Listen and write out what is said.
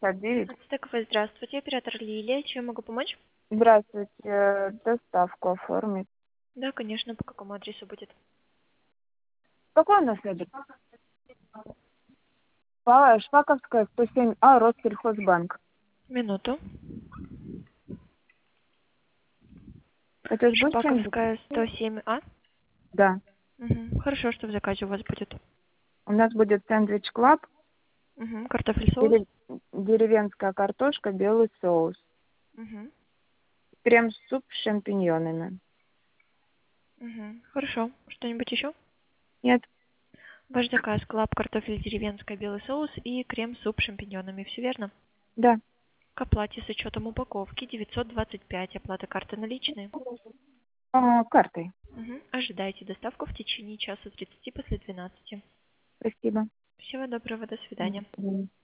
59. Стыковой, здравствуйте, оператор Лилия. Чем могу помочь? Здравствуйте. Доставку оформить. Да, конечно, по какому адресу будет? Какой у нас адрес? По Шпаковская, 107А, Россельхозбанк. Минуту. Это ж будет сэндвич? Шпаковская, 107А. Да. Угу. Хорошо, что в заказе у вас будет. У нас будет сэндвич клаб, Угу. Картофель, соус. деревенская картошка, белый соус. Угу. Крем-суп с шампиньонами. Угу. Хорошо. Что-нибудь еще? Нет? Ваш заказ: клаб, картофель, деревенская, белый соус и крем-суп с шампиньонами. Все верно? Да. К оплате с учетом упаковки 925. Оплата карты наличные. Картой. Угу. Ожидайте доставку в течение часа 30 после 12. Спасибо. Всего доброго, до До свидания. свидания.